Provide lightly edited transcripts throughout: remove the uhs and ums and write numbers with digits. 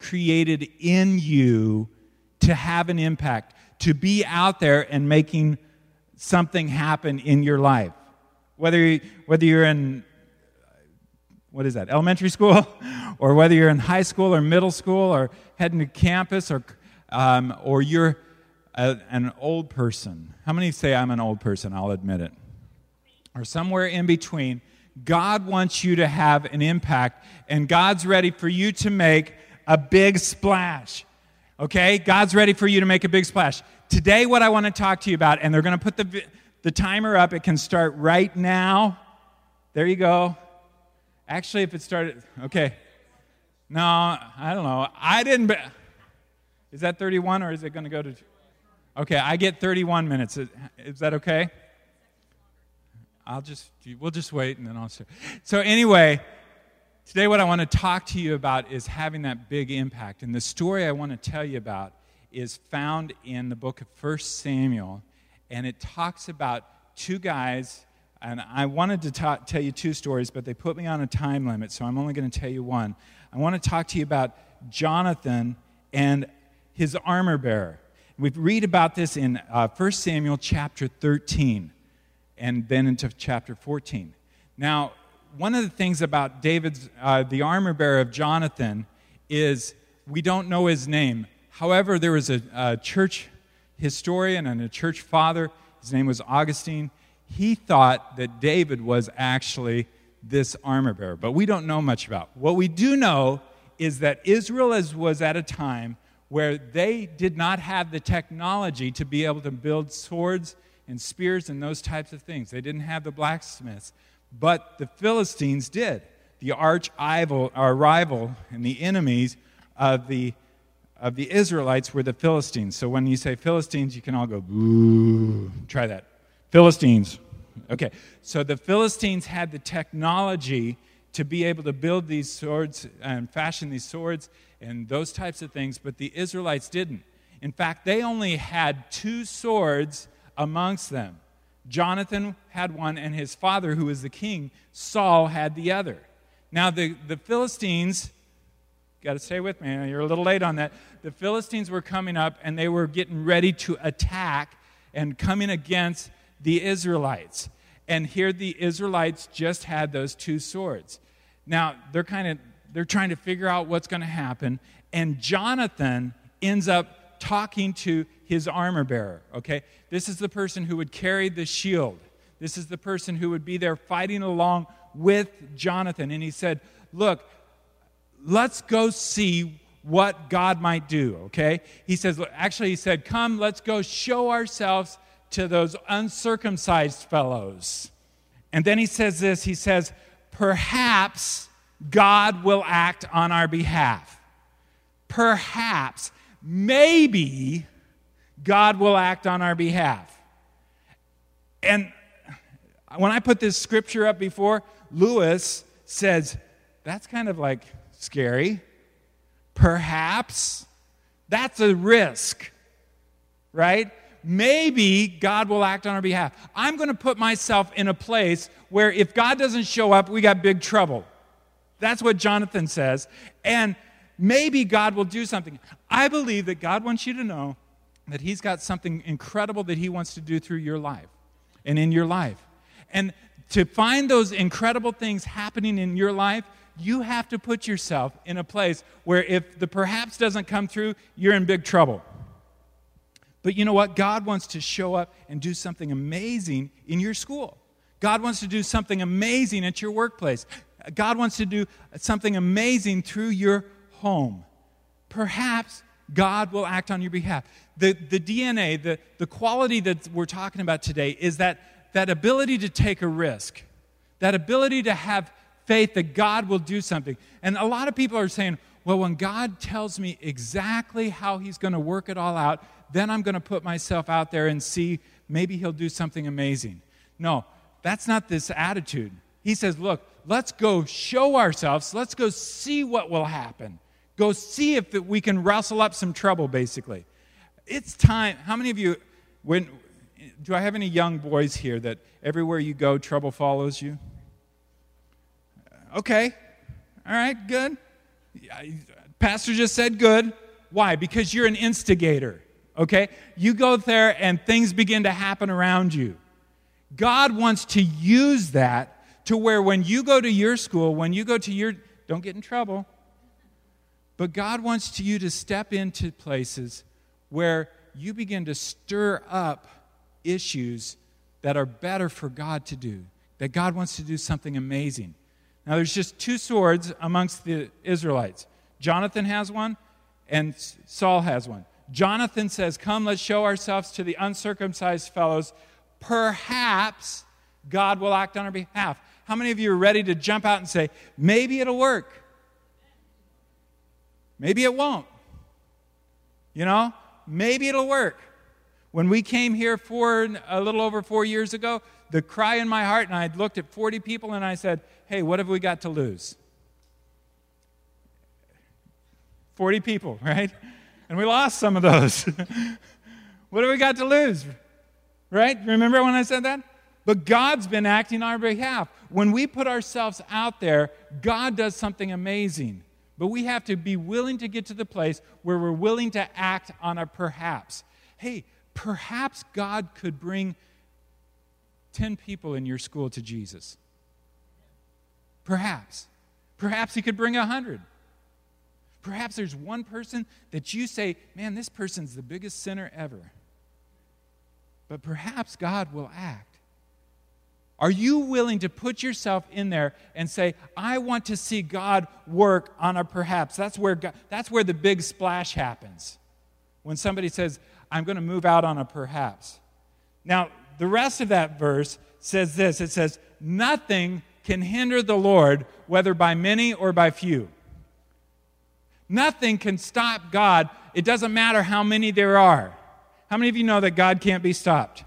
created in you to have an impact, to be out there and making something happen in your life. Whether you're in, elementary school, or whether you're in high school or middle school, or heading to campus, or you're an old person. How many say I'm an old person? I'll admit it. Or somewhere in between, God wants you to have an impact, and God's ready for you to make a big splash. Okay? God's ready for you to make a big splash. Today, what I want to talk to you about, and they're going to put the timer up. It can start right now. There you go. Actually, if it started, okay. No, I don't know. Is that 31 or is it going to go to? Okay, I get 31 minutes. Is that okay? We'll just wait and then I'll start. So anyway, today what I want to talk to you about is having that big impact. And the story I want to tell you about is found in the book of 1 Samuel. And it talks about two guys. And I wanted to tell you two stories, but they put me on a time limit, so I'm only going to tell you one. I want to talk to you about Jonathan and his armor bearer. We read about this in 1 Samuel chapter 13 and then into chapter 14. Now, one of the things about David's, the armor bearer of Jonathan, is we don't know his name. However, there was a church historian and a church father. His name was Augustine. He thought that David was actually this armor bearer, but we don't know much about. What we do know is that Israel was at a time where they did not have the technology to be able to build swords and spears and those types of things. They didn't have the blacksmiths, but the Philistines did. The rival and the enemies of the Israelites were the Philistines. So when you say Philistines, you can all go, boo. Try that. Philistines. Okay, so the Philistines had the technology to be able to build these swords and fashion these swords and those types of things, but the Israelites didn't. In fact, they only had two swords amongst them. Jonathan had one, and his father, who was the king, Saul, had the other. Now, the Philistines, got to stay with me, you're a little late on that. The Philistines were coming up, and they were getting ready to attack and coming against the Israelites. And here the Israelites just had those two swords. Now, they're trying to figure out what's going to happen. And Jonathan ends up talking to his armor bearer, okay? This is the person who would carry the shield. This is the person who would be there fighting along with Jonathan. And he said, look, let's go see what God might do, okay? He said, come, let's go show ourselves to those uncircumcised fellows. And then he says this, he says, perhaps God will act on our behalf. Perhaps, maybe God will act on our behalf. And when I put this scripture up before, Lewis says, that's kind of like scary. Perhaps, that's a risk, right? Maybe God will act on our behalf. I'm going to put myself in a place where if God doesn't show up, we got big trouble. That's what Jonathan says. And maybe God will do something. I believe that God wants you to know that he's got something incredible that he wants to do through your life and in your life. And to find those incredible things happening in your life, you have to put yourself in a place where if the perhaps doesn't come through, you're in big trouble. But you know what? God wants to show up and do something amazing in your school. God wants to do something amazing at your workplace. God wants to do something amazing through your home. Perhaps God will act on your behalf. The DNA, the quality that we're talking about today is that ability to take a risk, that ability to have faith that God will do something. And a lot of people are saying, well, when God tells me exactly how he's going to work it all out, then I'm going to put myself out there and see maybe he'll do something amazing. No, that's not this attitude. He says, look, let's go show ourselves. Let's go see what will happen. Go see if we can rustle up some trouble, basically. It's time. How many of you, do I have any young boys here that everywhere you go, trouble follows you? Okay. All right, good. Pastor just said good. Why? Because you're an instigator, okay? You go there and things begin to happen around you. God wants to use that to where when you go to your school, when you go to your, don't get in trouble, but God wants you to step into places where you begin to stir up issues that are better for God to do, that God wants to do something amazing. Now, there's just two swords amongst the Israelites. Jonathan has one, and Saul has one. Jonathan says, come, let's show ourselves to the uncircumcised fellows. Perhaps God will act on our behalf. How many of you are ready to jump out and say, maybe it'll work? Maybe it won't. Maybe it'll work. When we came here a little over 4 years ago, the cry in my heart, and I looked at 40 people and I said, hey, what have we got to lose? 40 people, right? And we lost some of those. What have we got to lose? Right? Remember when I said that? But God's been acting on our behalf. When we put ourselves out there, God does something amazing. But we have to be willing to get to the place where we're willing to act on a perhaps. Hey, perhaps God could bring 10 people in your school to Jesus. Perhaps. Perhaps he could bring 100. Perhaps there's one person that you say, man, this person's the biggest sinner ever. But perhaps God will act. Are you willing to put yourself in there and say, I want to see God work on a perhaps? That's where the big splash happens. When somebody says, I'm going to move out on a perhaps. Now, the rest of that verse says this. It says, nothing can hinder the Lord, whether by many or by few. Nothing can stop God. It doesn't matter how many there are. How many of you know that God can't be stopped?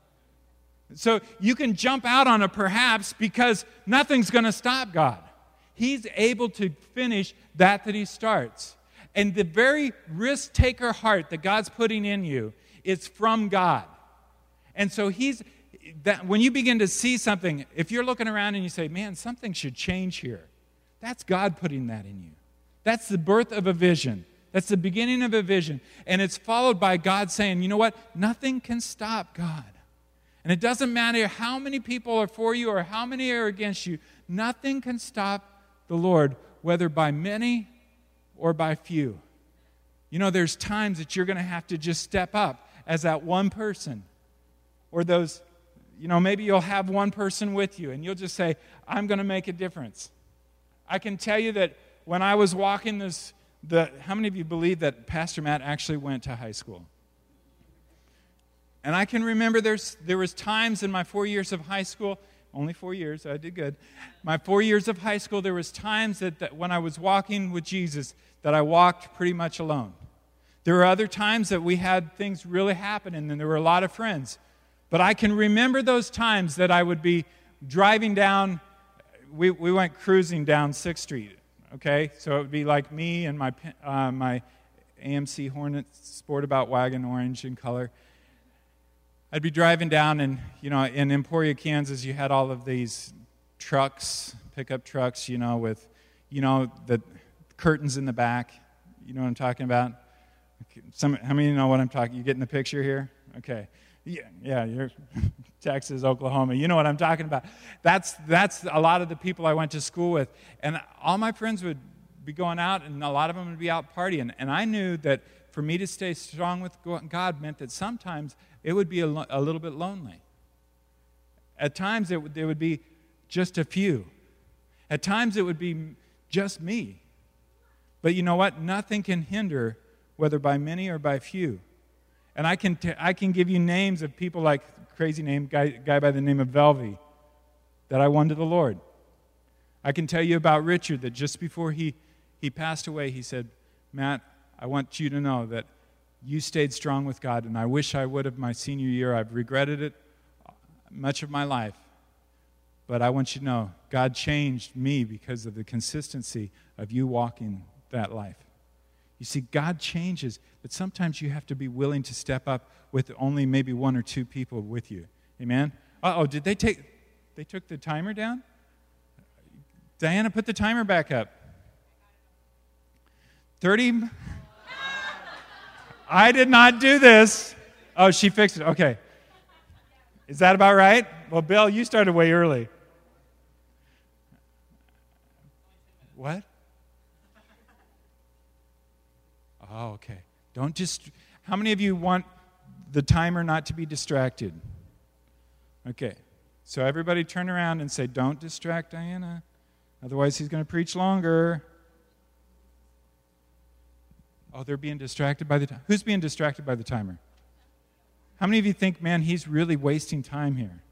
So you can jump out on a perhaps because nothing's going to stop God. He's able to finish that he starts. And the very risk-taker heart that God's putting in you is from God. And so when you begin to see something, if you're looking around and you say, man, something should change here, that's God putting that in you. That's the birth of a vision. That's the beginning of a vision. And it's followed by God saying, you know what? Nothing can stop God. And it doesn't matter how many people are for you or how many are against you. Nothing can stop the Lord, whether by many or by few. There's times that you're going to have to just step up as that one person. Or those, maybe you'll have one person with you and you'll just say, I'm going to make a difference. I can tell you that when I was walking how many of you believe that Pastor Matt actually went to high school? And I can remember there was times in my 4 years of high school, only 4 years, I did good. My 4 years of high school, there was times that when I was walking with Jesus, that I walked pretty much alone. There were other times that we had things really happen, and then there were a lot of friends. But I can remember those times that I would be driving down, we went cruising down 6th Street. Okay, so it would be like me and my AMC Hornet Sportabout wagon, orange in color. I'd be driving down, and in Emporia, Kansas, you had all of these trucks, pickup trucks, with the curtains in the back. You know what I'm talking about? How many of you know what I'm talking? You getting the picture here? Okay. Yeah, you're Texas, Oklahoma. You know what I'm talking about. That's a lot of the people I went to school with. And all my friends would be going out, and a lot of them would be out partying. And I knew that for me to stay strong with God meant that sometimes it would be a little bit lonely. At times it would be just a few. At times it would be just me. But you know what? Nothing can hinder, whether by many or by few. And I can give you names of people like crazy name guy by the name of Velvy that I won to the Lord. I can tell you about Richard that just before he passed away, he said, Matt, I want you to know that you stayed strong with God, and I wish I would have my senior year. I've regretted it much of my life. But I want you to know, God changed me because of the consistency of you walking that life. You see, God changes, but sometimes you have to be willing to step up with only maybe one or two people with you. Amen? Did they took the timer down? Diana, put the timer back up. 30? I did not do this. Oh, she fixed it. Okay. Is that about right? Well, Bill, you started way early. What? Oh, okay. Don't just... How many of you want the timer not to be distracted? Okay. So everybody turn around and say, don't distract Diana. Otherwise, he's going to preach longer. Oh, they're being distracted by the timer. Who's being distracted by the timer? How many of you think, man, he's really wasting time here?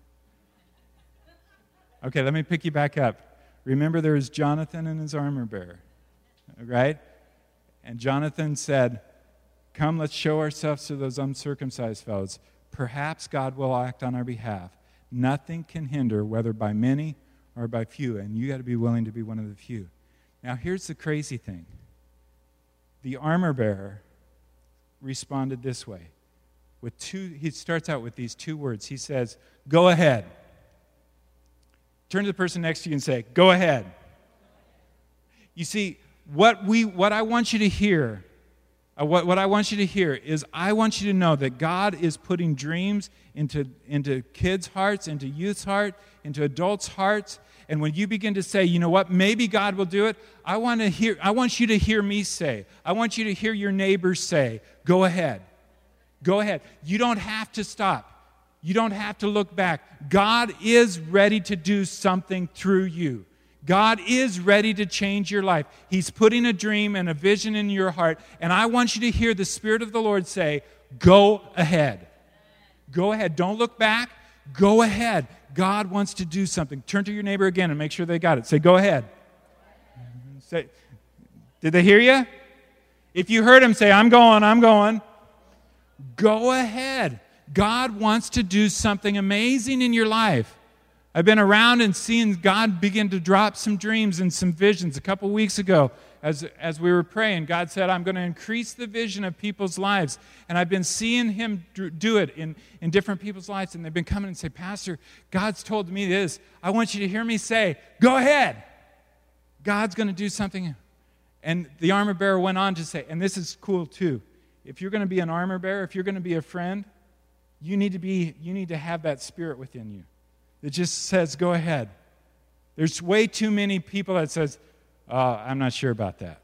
Okay, let me pick you back up. Remember, there was Jonathan and his armor bearer, right? And Jonathan said, come, let's show ourselves to those uncircumcised fellows. Perhaps God will act on our behalf. Nothing can hinder, whether by many or by few, and you got to be willing to be one of the few. Now, here's the crazy thing. The armor bearer responded this way. He starts out with these two words. He says, go ahead. Turn to the person next to you and say, go ahead. You see, what I want you to hear, what I want you to hear is I want you to know that God is putting dreams into kids' hearts, into youth's heart, into adults' hearts. And when you begin to say, you know what, maybe God will do it, I want you to hear me say, I want you to hear your neighbors say, go ahead. Go ahead. You don't have to stop. You don't have to look back. God is ready to do something through you. God is ready to change your life. He's putting a dream and a vision in your heart, and I want you to hear the Spirit of the Lord say, go ahead. Go ahead. Don't look back. Go ahead. God wants to do something. Turn to your neighbor again and make sure they got it. Say, go ahead. Say, did they hear you? If you heard him, say, I'm going, I'm going. Go ahead. God wants to do something amazing in your life. I've been around and seen God begin to drop some dreams and some visions. A couple weeks ago, as we were praying, God said, I'm going to increase the vision of people's lives. And I've been seeing him do it in different people's lives. And they've been coming and say, Pastor, God's told me this. I want you to hear me say, go ahead. God's going to do something. And the armor bearer went on to say, and this is cool too, if you're going to be an armor bearer, if you're going to be a friend, you need to have that spirit within you that just says, go ahead. There's way too many people that says, I'm not sure about that.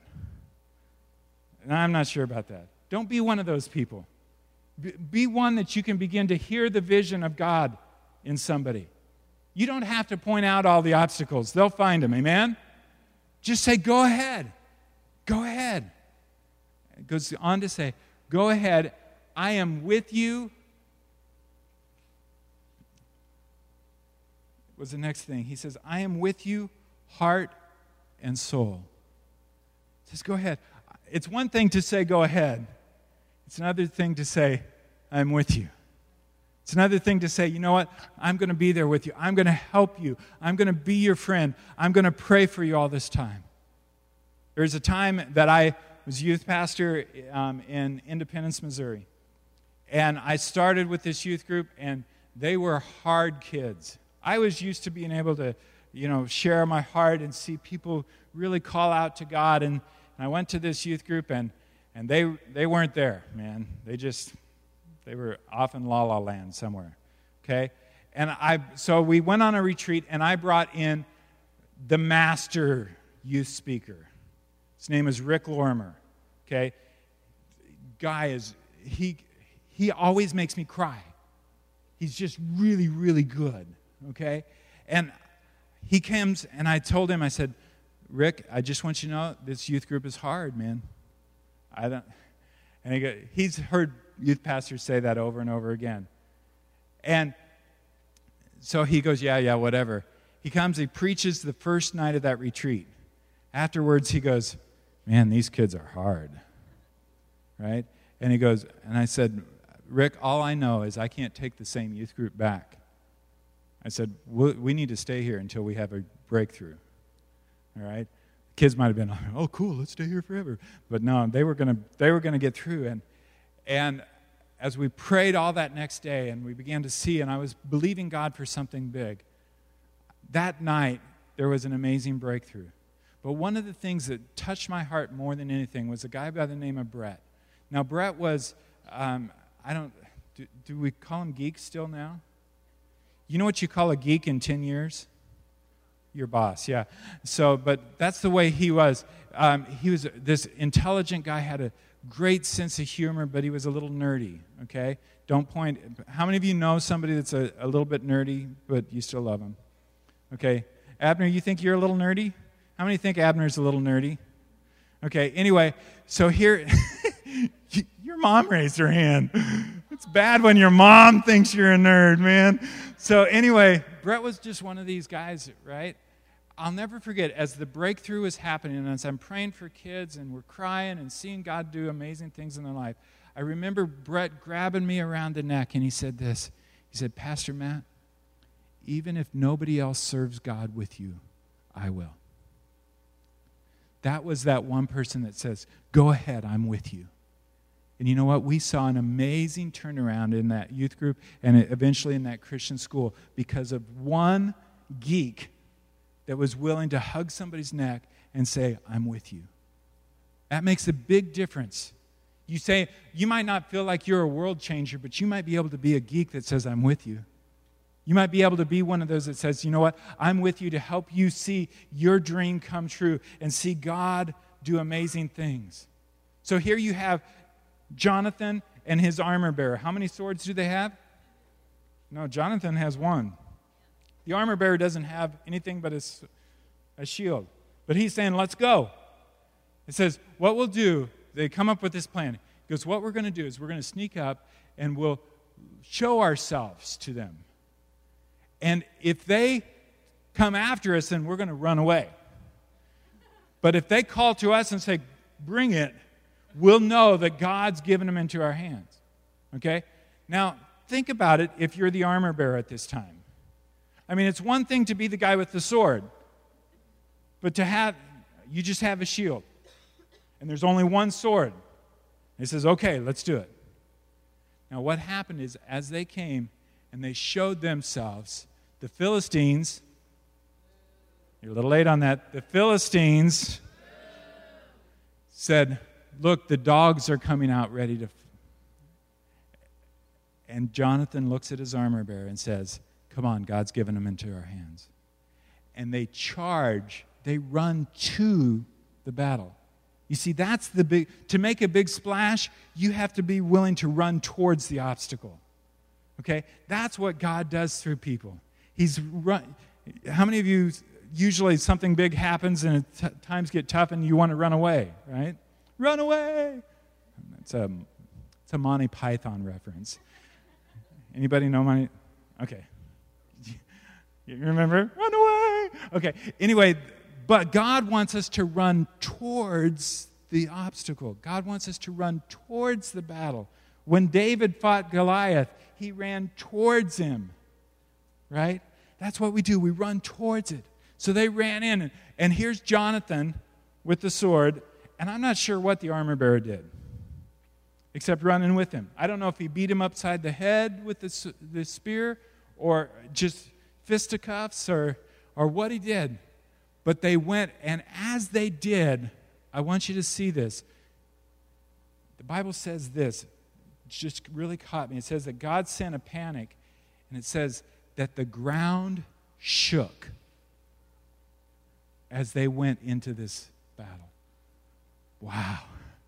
I'm not sure about that. Don't be one of those people. Be one that you can begin to hear the vision of God in somebody. You don't have to point out all the obstacles. They'll find them, amen? Just say, go ahead. Go ahead. It goes on to say, go ahead. I am with you. Was the next thing. He says, I am with you, heart and soul. He says, go ahead. It's one thing to say, go ahead. It's another thing to say, I'm with you. It's another thing to say, you know what? I'm going to be there with you. I'm going to help you. I'm going to be your friend. I'm going to pray for you all this time. There's a time that I was youth pastor in Independence, Missouri. And I started with this youth group, and they were hard kids. I was used to being able to, share my heart and see people really call out to God. And I went to this youth group, and they weren't there, man. They were off in La La Land somewhere, okay? And so we went on a retreat, and I brought in the master youth speaker. His name is Rick Lorimer, okay? Guy he always makes me cry. He's just really, really good. Okay? And he comes, and I told him, I said, Rick, I just want you to know this youth group is hard, man. He's heard youth pastors say that over and over again. And so he goes, yeah, whatever. He comes, he preaches the first night of that retreat. Afterwards, he goes, man, these kids are hard. Right? And he goes, and I said, Rick, all I know is I can't take the same youth group back. I said, we need to stay here until we have a breakthrough. All right? Kids might have been, oh, cool, let's stay here forever. But no, they were going to get through. And as we prayed all that next day and we began to see, and I was believing God for something big, that night there was an amazing breakthrough. But one of the things that touched my heart more than anything was a guy by the name of Brett. Now, Brett was, do we call him geek still now? You know what you call a geek in 10 years? Your boss, yeah. So, but that's the way he was. He was this intelligent guy, had a great sense of humor, but he was a little nerdy, okay? Don't point. How many of you know somebody that's a little bit nerdy, but you still love him? Okay. Abner, you think you're a little nerdy? How many think Abner's a little nerdy? Okay, anyway, so here, your mom raised her hand. It's bad when your mom thinks you're a nerd, man. So anyway, Brett was just one of these guys, right? I'll never forget, as the breakthrough was happening, and as I'm praying for kids, and we're crying and seeing God do amazing things in their life, I remember Brett grabbing me around the neck, and he said this. He said, Pastor Matt, even if nobody else serves God with you, I will. That was that one person that says, go ahead, I'm with you. And you know what? We saw an amazing turnaround in that youth group and eventually in that Christian school because of one geek that was willing to hug somebody's neck and say, I'm with you. That makes a big difference. You say, you might not feel like you're a world changer, but you might be able to be a geek that says, I'm with you. You might be able to be one of those that says, you know what, I'm with you to help you see your dream come true and see God do amazing things. So here you have Jonathan and his armor bearer. How many swords do they have? No, Jonathan has one. The armor bearer doesn't have anything but a shield. But he's saying, let's go. It says, what we'll do, they come up with this plan. He goes, what we're going to do is we're going to sneak up and we'll show ourselves to them. And if they come after us, then we're going to run away. But if they call to us and say, bring it, we'll know that God's given them into our hands. Okay? Now, think about it if you're the armor bearer at this time. I mean, it's one thing to be the guy with the sword, but you just have a shield. And there's only one sword. And he says, okay, let's do it. Now, what happened is, as they came and they showed themselves, the Philistines, you're a little late on that, the Philistines said, look, the dogs are coming out ready to... And Jonathan looks at his armor bearer and says, come on, God's given them into our hands. And they charge, they run to the battle. You see, that's the big, to make a big splash, you have to be willing to run towards the obstacle. Okay? That's what God does through people. How many of you, usually something big happens and times get tough and you want to run away, right? Run away! It's a Monty Python reference. Anybody know Monty? Okay. You remember? Run away! Okay, anyway, but God wants us to run towards the obstacle. God wants us to run towards the battle. When David fought Goliath, he ran towards him, right? That's what we do. We run towards it. So they ran in, and here's Jonathan with the sword, and I'm not sure what the armor bearer did, except running with him. I don't know if he beat him upside the head with the spear, or just fisticuffs, or what he did. But they went, and as they did, I want you to see this. The Bible says this, it just really caught me. It says that God sent a panic, and it says that the ground shook as they went into this battle. Wow.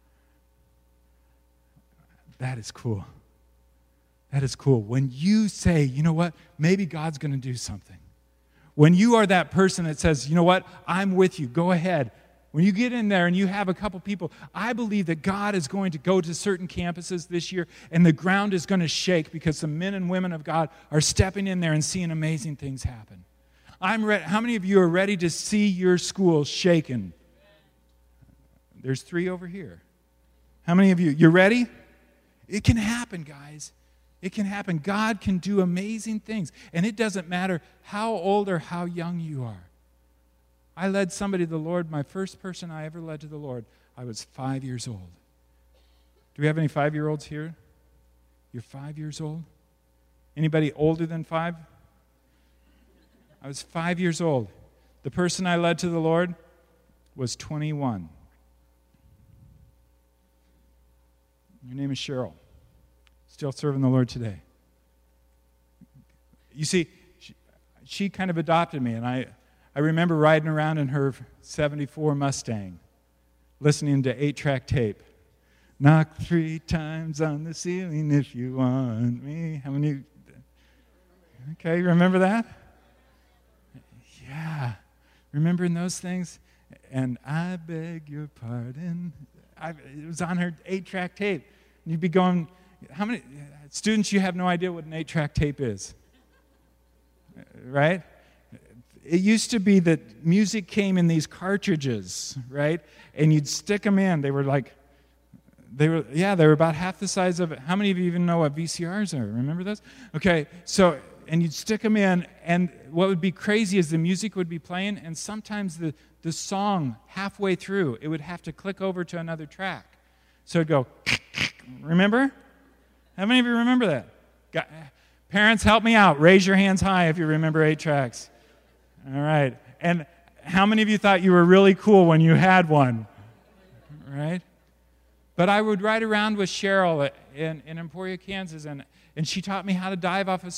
That is cool. That is cool. When you say, you know what, maybe God's going to do something. When you are that person that says, you know what, I'm with you, go ahead. When you get in there and you have a couple people, I believe that God is going to go to certain campuses this year and the ground is going to shake because the men and women of God are stepping in there and seeing amazing things happen. I'm ready. How many of you are ready to see your school shaken? There's 3 over here. How many of you? You're ready? It can happen, guys. It can happen. God can do amazing things. And it doesn't matter how old or how young you are. I led somebody to the Lord. My first person I ever led to the Lord, I was 5 years old. Do we have any 5-year-olds here? You're 5 years old? Anybody older than 5? I was 5 years old. The person I led to the Lord was 21. Her name is Cheryl. Still serving the Lord today. You see, she kind of adopted me, and I remember riding around in her 74 Mustang, listening to 8-track tape. Knock 3 times on the ceiling if you want me. How many? Okay, remember that? Yeah. Remembering those things? And I beg your pardon. It was on her 8-track tape. And you'd be going, how many students, you have no idea what an 8-track tape is? Right? It used to be that music came in these cartridges, right? And you'd stick them in. They were about half the size of it. How many of you even know what VCRs are? Remember those? Okay, so, and you'd stick them in, and what would be crazy is the music would be playing, and sometimes the song, halfway through, it would have to click over to another track. So it'd go, remember? How many of you remember that? Parents, help me out. Raise your hands high if you remember 8 tracks. All right. And how many of you thought you were really cool when you had one? Right? But I would ride around with Cheryl in Emporia, Kansas, and she taught me how to dive off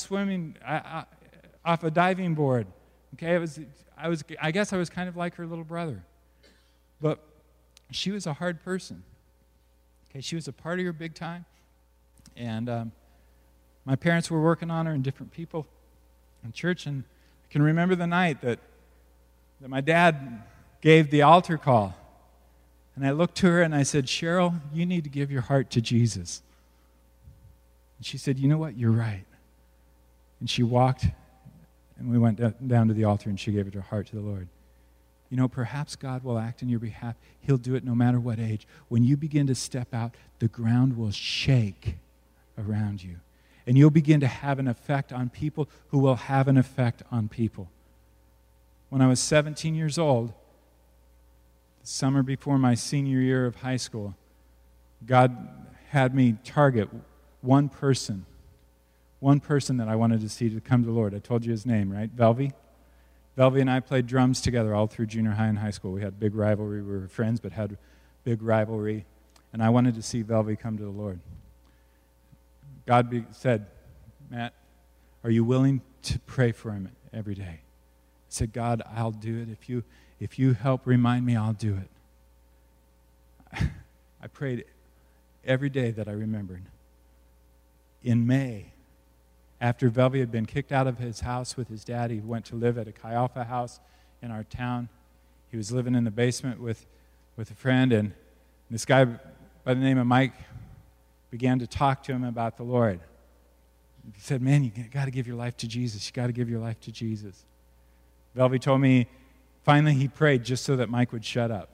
a diving board. Okay, I guess I was kind of like her little brother. But she was a hard person. Okay, she was a partier big time. And my parents were working on her and different people in church, and I can remember the night that my dad gave the altar call. And I looked to her and I said, Cheryl, you need to give your heart to Jesus. And she said, you know what? You're right. And she walked, and we went down to the altar, and she gave her heart to the Lord. You know, perhaps God will act in your behalf. He'll do it no matter what age. When you begin to step out, the ground will shake around you. And you'll begin to have an effect on people who will have an effect on people. When I was 17 years old, the summer before my senior year of high school, God had me target one person that I wanted to see to come to the Lord. I told you his name, right? Velvy. Velvy and I played drums together all through junior high and high school. We had big rivalry. We were friends, but had big rivalry. And I wanted to see Velvy come to the Lord. God said, Matt, are you willing to pray for him every day? I said, God, I'll do it. If you help remind me, I'll do it. I prayed every day that I remembered. In May, after Velvy had been kicked out of his house with his dad, he went to live at a Chi Alpha house in our town. He was living in the basement with a friend, and this guy by the name of Mike began to talk to him about the Lord. He said, man, you got to give your life to Jesus. You got to give your life to Jesus. Velvy told me, finally he prayed just so that Mike would shut up.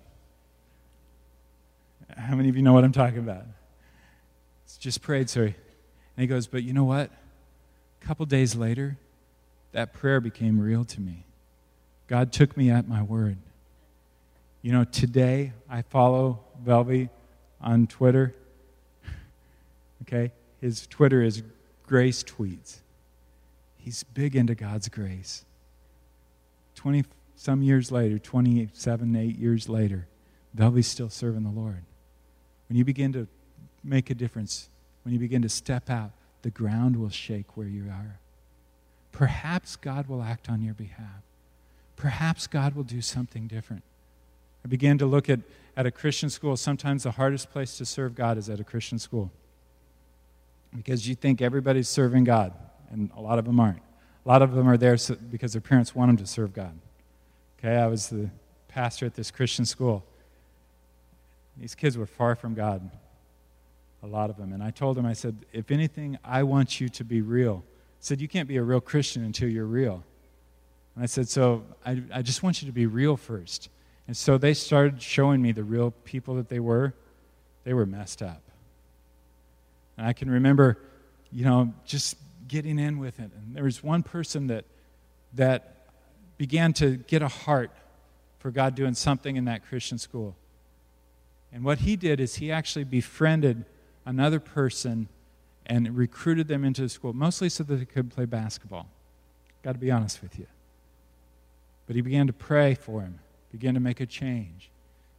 How many of you know what I'm talking about? Just prayed, sorry. And he goes, but you know what? A couple days later, that prayer became real to me. God took me at my word. You know, today I follow Velvy on Twitter. Okay? His Twitter is Grace Tweets. He's big into God's grace. 20-some years later, 27, 8 years later, Velvy's still serving the Lord. When you begin to make a difference, when you begin to step out, the ground will shake where you are. Perhaps God will act on your behalf. Perhaps God will do something different. I began to look at a Christian school. Sometimes the hardest place to serve God is at a Christian school. Because you think everybody's serving God, and a lot of them aren't. A lot of them are there because their parents want them to serve God. Okay, I was the pastor at this Christian school. These kids were far from God, a lot of them. And I told them, I said, if anything, I want you to be real. I said, you can't be a real Christian until you're real. And I said, so I just want you to be real first. And so they started showing me the real people that they were. They were messed up. And I can remember, just getting in with it. And there was one person that began to get a heart for God doing something in that Christian school. And what he did is he actually befriended another person and recruited them into the school, mostly so that they could play basketball. Got to be honest with you. But he began to pray for him, began to make a change.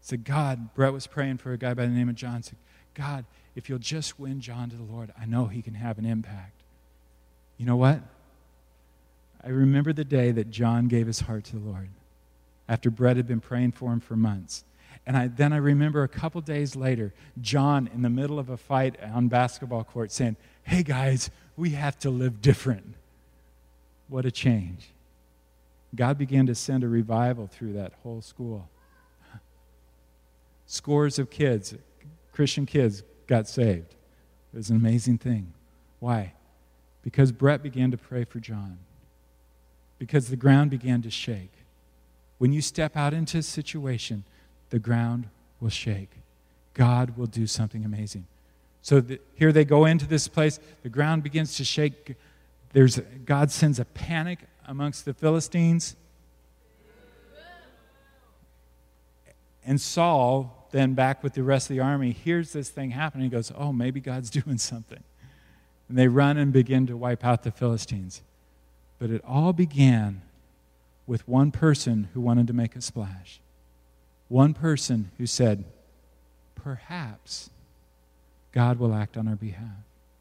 Said, God, Brett was praying for a guy by the name of John. Said, God, if you'll just win John to the Lord, I know he can have an impact. You know what? I remember the day that John gave his heart to the Lord after Brett had been praying for him for months. And then I remember a couple days later, John in the middle of a fight on basketball court saying, hey guys, we have to live different. What a change. God began to send a revival through that whole school. Scores of kids, Christian kids, got saved. It was an amazing thing. Why? Because Brett began to pray for John. Because the ground began to shake. When you step out into a situation, the ground will shake. God will do something amazing. So here they go into this place. The ground begins to shake. God sends a panic amongst the Philistines. And Saul, then back with the rest of the army, hears this thing happening. He goes, oh, maybe God's doing something. And they run and begin to wipe out the Philistines. But it all began with one person who wanted to make a splash. One person who said, perhaps God will act on our behalf.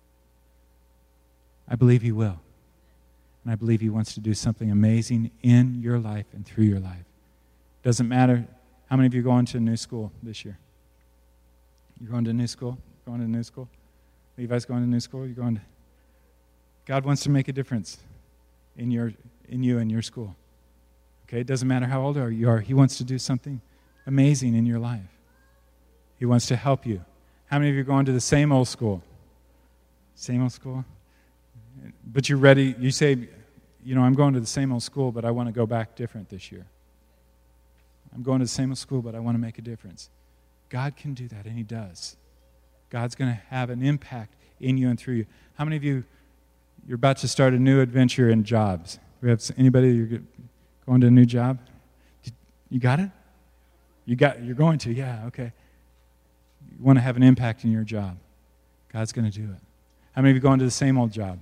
I believe he will. And I believe he wants to do something amazing in your life and through your life. Doesn't matter how many of you are going to a new school this year. You're going to a new school? Going to a new school? Levi's going to new school? You're going to... God wants to make a difference in you and your school. Okay? It doesn't matter how old you are. He wants to do something amazing in your life. He wants to help you. How many of you are going to the same old school? Same old school? But you're ready. You say, I'm going to the same old school, but I want to go back different this year. I'm going to the same old school, but I want to make a difference. God can do that, and he does. God's going to have an impact in you and through you. How many of you, you're about to start a new adventure in jobs? Do we have anybody, you're going to a new job? You got it? You're going to, yeah, okay. You want to have an impact in your job. God's going to do it. How many of you going to the same old job?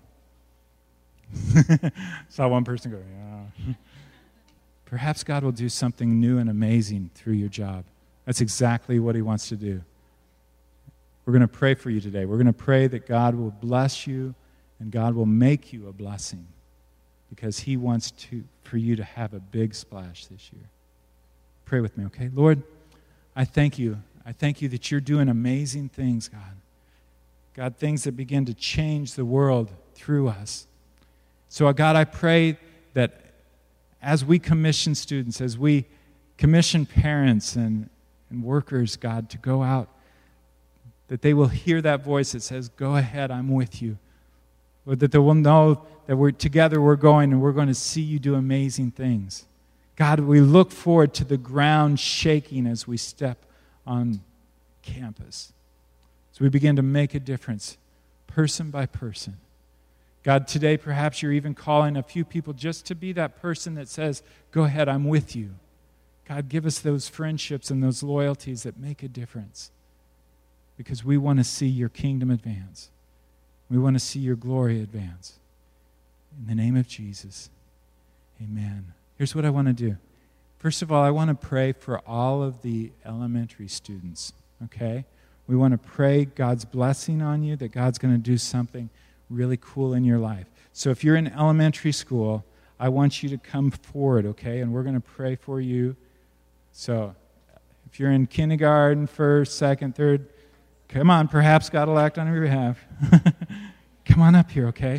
Saw one person go, yeah. Perhaps God will do something new and amazing through your job. That's exactly what he wants to do. We're going to pray for you today. We're going to pray that God will bless you and God will make you a blessing because he wants for you to have a big splash this year. Pray with me, okay? Lord, I thank you. I thank you that you're doing amazing things, God. God, things that begin to change the world through us. So, God, I pray that as we commission students, as we commission parents and workers, God, to go out, that they will hear that voice that says, go ahead, I'm with you. Or that they will know that we're going and we're going to see you do amazing things. God, we look forward to the ground shaking as we step on campus. As we begin to make a difference, person by person. God, today perhaps you're even calling a few people just to be that person that says, go ahead, I'm with you. God, give us those friendships and those loyalties that make a difference. Because we want to see your kingdom advance. We want to see your glory advance. In the name of Jesus, amen. Here's what I want to do. First of all, I want to pray for all of the elementary students, okay? We want to pray God's blessing on you, that God's going to do something really cool in your life. So if you're in elementary school, I want you to come forward, okay? And we're going to pray for you. So if you're in kindergarten, first, second, third, come on, perhaps God will act on your behalf. Come on up here, okay?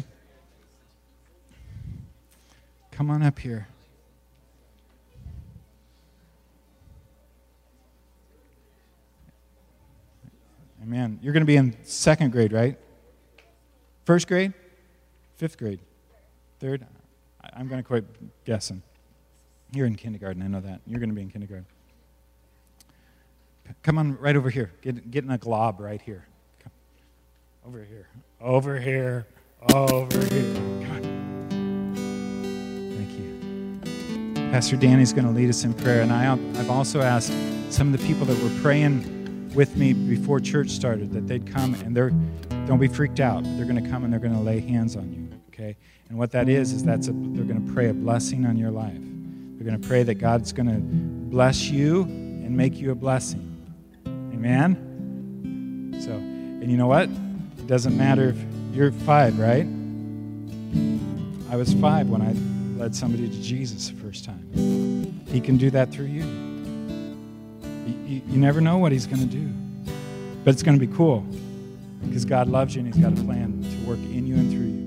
Come on up here. Amen. You're going to be in second grade, right? First grade? Fifth grade? Third? I'm going to quit guessing. You're in kindergarten, I know that. You're going to be in kindergarten. Come on right over here. Get in a glob right here. Come. Over here. Over here. Over here. Come on. Thank you. Pastor Danny's going to lead us in prayer. And I've also asked some of the people that were praying with me before church started that they'd come and don't be freaked out. They're going to come and they're going to lay hands on you, okay? And what that is they're going to pray a blessing on your life. They're going to pray that God's going to bless you and make you a blessing. Amen? So, and you know what? It doesn't matter if you're 5, right? I was 5 when I led somebody to Jesus the first time. He can do that through you. You never know what he's going to do. But it's going to be cool because God loves you and he's got a plan to work in you and through you.